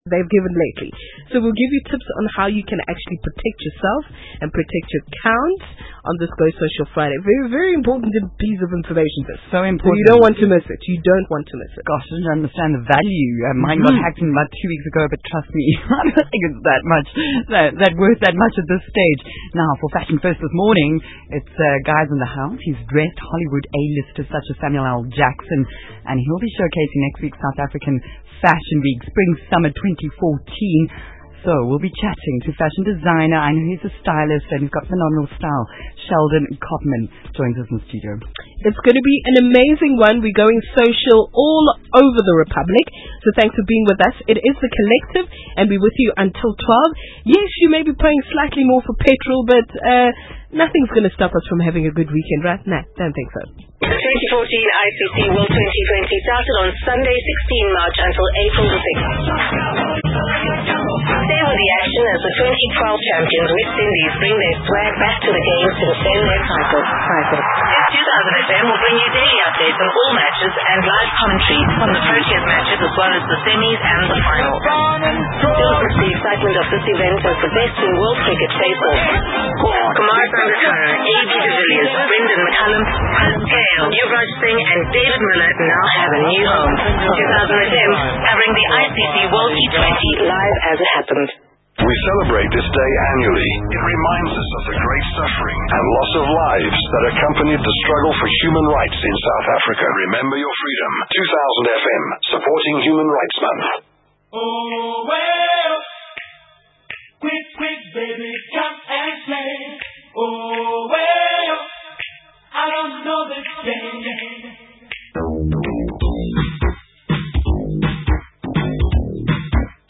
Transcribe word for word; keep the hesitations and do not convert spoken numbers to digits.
they've given lately. So we'll give you tips on how you can actually protect yourself and protect your account on this Go Social Friday. Very, very important piece of information. This. So important. So you don't want to miss it. You don't want to miss it. Gosh, I didn't understand the value. Uh, mine mm-hmm. got hacked in about two weeks ago, but trust me, I don't think it's that much, that, that worth that much at this stage. Now, for Fashion First this morning, it's uh, guys in the house. He's dressed Hollywood A-listers such as Samuel L. Jackson, and he'll be showcasing next week's South African Fashion Week, Spring Summer twenty fourteen. So we'll be chatting to fashion designer. I know he's a stylist and he's got phenomenal style. Sheldon Copman joins us in the studio. It's going to be an amazing one. We're going social all over the Republic. So thanks for being with us. It is The Collective and we're with you until twelve. Yes, you may be paying slightly more for petrol, but uh, nothing's going to stop us from having a good weekend, right? Nah, don't think so. The twenty fourteen I C C World twenty twenty started on Sunday, sixteenth March until April the sixth. Stay with the action as the twenty twelve champions West Indies bring their swag back to the games to defend their title. This two thousand F M will bring you daily updates on all matches and live commentary from the Proteas matches as well as the semis and the final. Don't miss the excitement of this event as the best in world cricket face off. Kumar Sangakkara, A B de Villiers, Brendan McCullum, Chris Gale, Yuvraj Singh and David Miller now have a new home. two thousand F M covering the I C C World T twenty live as it happened. We celebrate this day annually. It reminds us of the great suffering and loss of lives that accompanied the struggle for human rights in South Africa. Remember your freedom. two thousand F M, supporting Human Rights Month.